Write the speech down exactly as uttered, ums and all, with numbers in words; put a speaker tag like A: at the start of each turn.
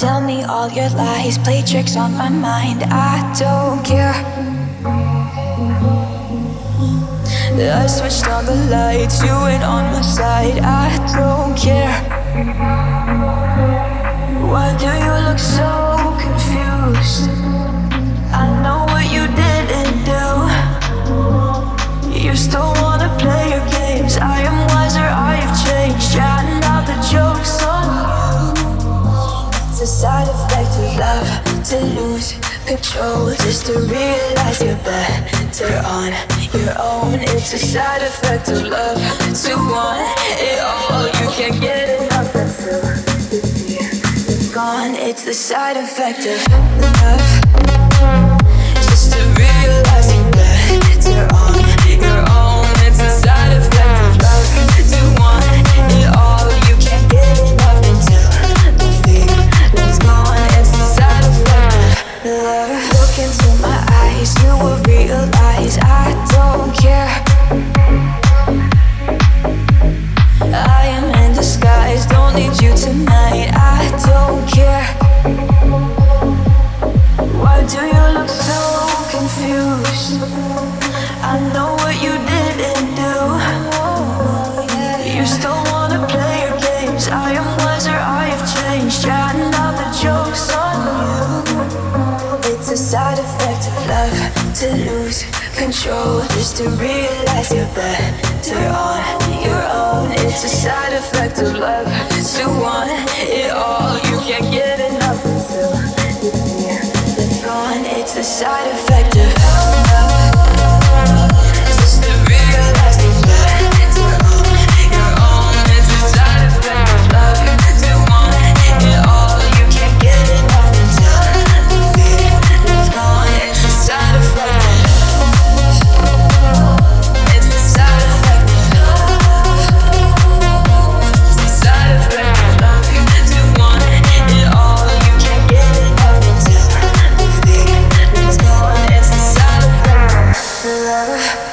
A: Tell me all your lies, play tricks on my mind. I don't care. I switched on the lights, you ain't on my side. I don't care. Why do you look so confused? I know what you didn't do. You still wanna play your games. I am wiser, I've changed. Chatting out the jokes on you. It's a side effect of love, to lose control, just to realize you're better on your own. It's a side effect of love, to want it all. You can't get enough until it's gone. It's the side effect of love, just to realize you're better on your own. It's a side effect of love, to want it all. You can't get enough until the feeling's gone. It's the side effect of love. Look into my eyes, you will realize I don't care. I am in disguise, don't need you tonight. I don't care. Why do you look so confused? I know what you didn't do. You still wanna play your games. I am wiser, I have changed. Chatting out the jokes on you. It's a side effect of love, to lose control, just to realize you're better on your own. It's a side effect of love, to want it all. You can't get enough until it's gone. It's a side effect of love, just to realize you're better on your own. It's a side effect of love, to want it all. You can't get enough until the feeling's gone. It's a side effect of love. It's the side effect of love. It's the side effect of love, to want it all. You can't get enough until the feeling's gone. It's the side effect of love.